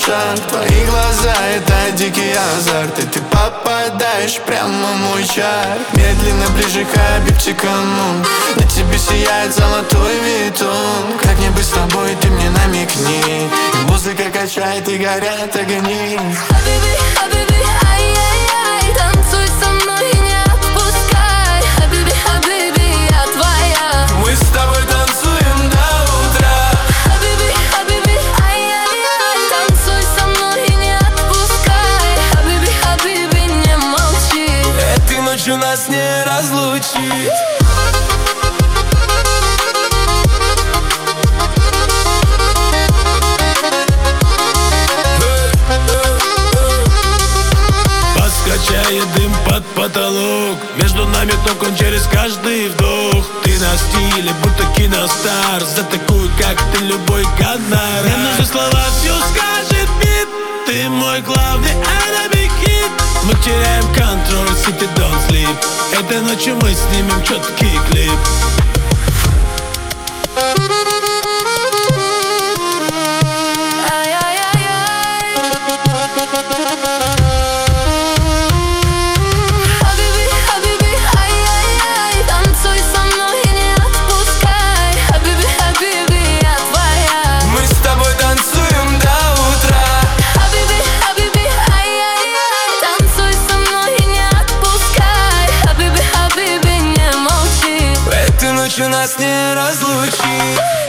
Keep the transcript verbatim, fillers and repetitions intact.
шанс. Твои глаза — это дикий азарт, и ты попадаешь прямо в мой чар. Медленно ближе к объектикану, на тебе сияет золотой витон. Как-нибудь с тобой ты мне намекни, и музыка качает, и горят огни. Хабиби, хабиби, ай-яй-яй, танцуй со мной и не отпускай. Хабиби, хабиби, я твоя. Мы с тобой танцуем до утра. Хабиби, хабиби, ай-яй-яй, танцуй со мной и не отпускай. Хабиби, хабиби, не молчи. Этой ночью нас не разлучить. Качает дым под потолок, между нами током через каждый вдох. Ты на стиле, будто киностар, за такую, как ты, любой гонорар. Мне нужны слова, все скажет бит. Ты мой главный enemy hit. Мы теряем контроль, city don't sleep. Этой ночью мы снимем четкий клип. Ночью нас не разлучить.